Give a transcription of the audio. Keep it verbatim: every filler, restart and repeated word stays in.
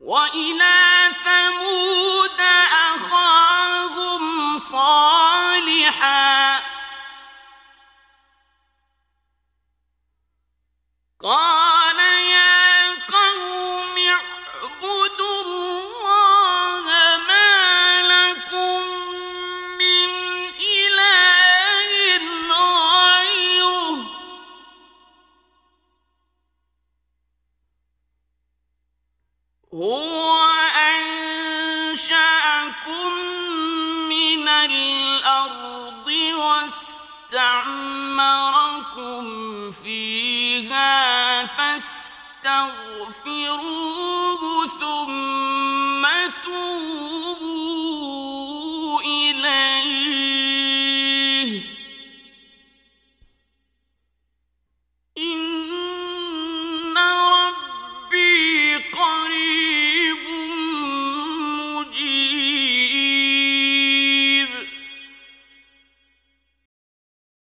وإلى ثمود أخاهم صالحا قال يا قوم اعبدوا الله ما لكم من إله غيره هو أنشأكم من الأرض واستعمركم فيها فاستغفروه ثم توبوا